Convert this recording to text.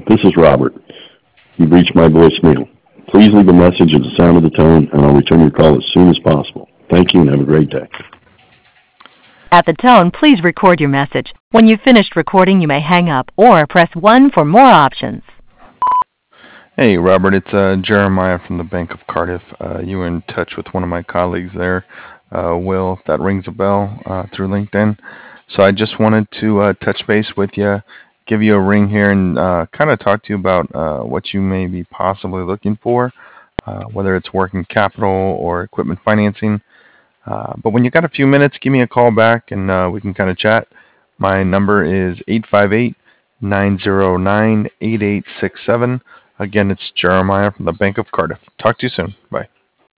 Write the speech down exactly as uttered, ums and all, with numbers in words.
This is Robert. You've reached my voicemail. Please leave a message at the sound of the tone, and I'll return your call as soon as possible. Thank you, and have a great day. At the tone, please record your message. When you've finished recording, you may hang up or press one for more options. Hey, Robert, it's uh, Jeremiah from the Bank of Cardiff. Uh, you were in touch with one of my colleagues there, uh, Will, if that rings a bell, uh, through LinkedIn. So I just wanted to uh, touch base with you, give you a ring here, and uh, kind of talk to you about uh, what you may be possibly looking for, uh, whether it's working capital or equipment financing. Uh, but when you got a few minutes, give me a call back and uh, we can kind of chat. My number is eight five eight, nine zero nine, eight eight six seven. Again, it's Jeremiah from the Bank of Cardiff. Talk to you soon. Bye.